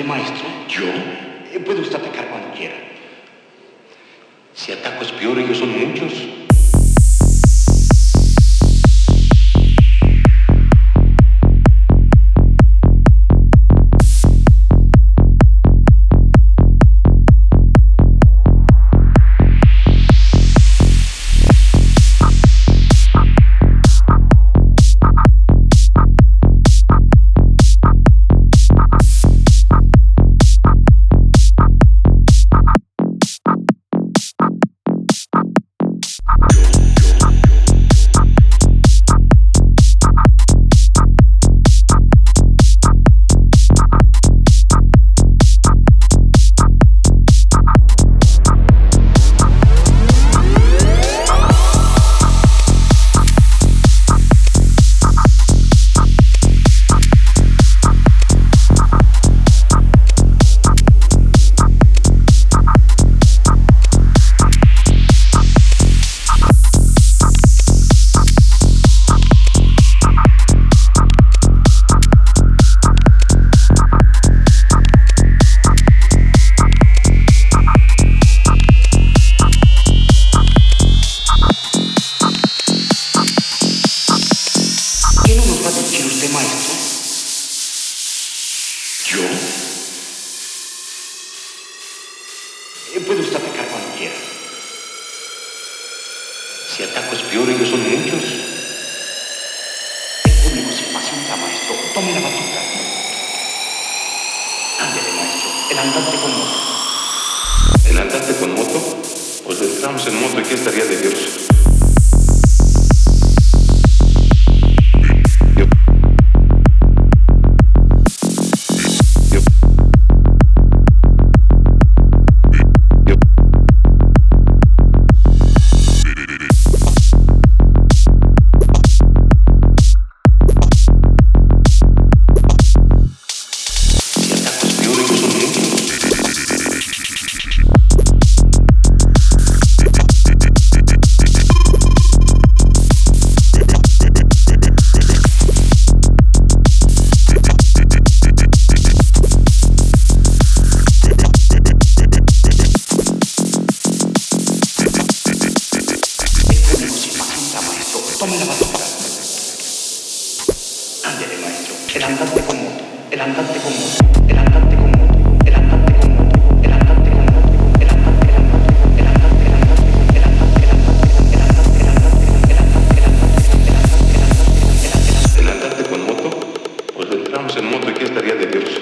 usted, maestro? ¿Yo? Puede usted atacar cuando quiera. Si ataco es peor, ellos son muchos. Maestro. ¿Yo? Puede usted atacar cuando quiera. Si ataco es peor, ellos son muchos. El público se impacienta, maestro. Tome la batuta. Ándele, maestro. El andante con moto. ¿El andante con moto? Pues entramos en moto y ¿qué estaría de Dios? Tome la batuta. Ándele, maestro. El andante con moto. El andante con moto. El andante con moto. El andante con moto. El andante con moto. El andante con moto. El andante con moto. El andante con moto. El andante con moto. ¿El andante con moto? Pues entramos en moto y ¿qué estaría de Dios?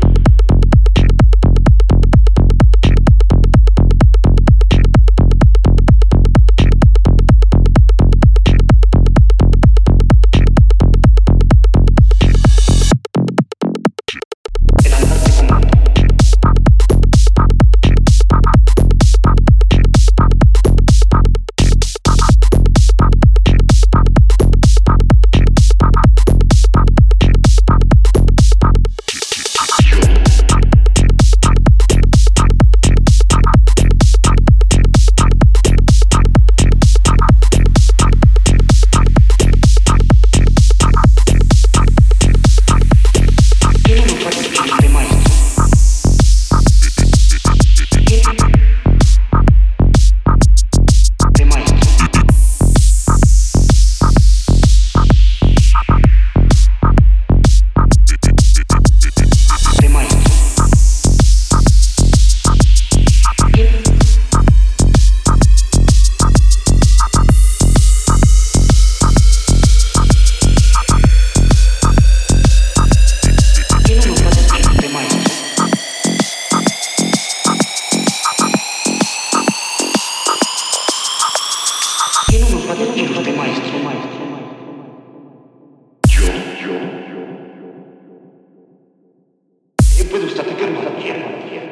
Puede usted atacar cuando quiera.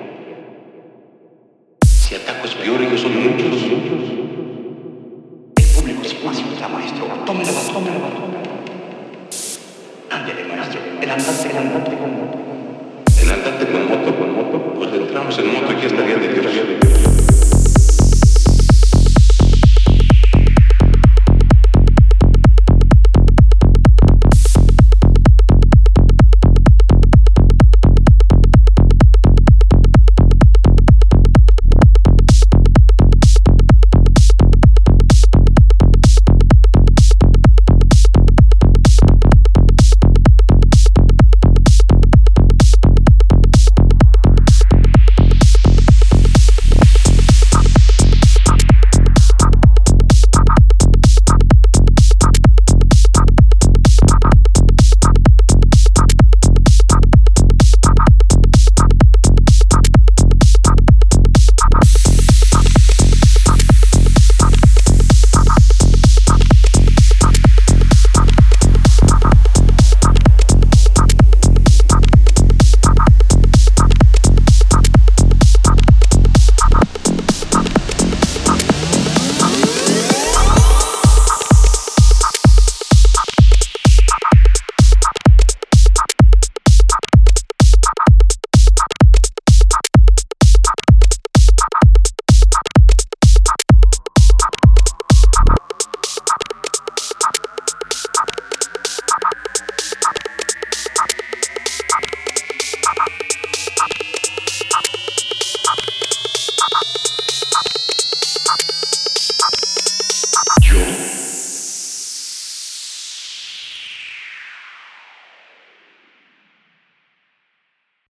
Si ataco es peor, ellos son muchos. El público se impacienta, maestro. Tome la batuta. Ándele, maestro. El andante con moto. ¿El andante con moto? Pues entramos en moto y ¿qué estaría de Dios?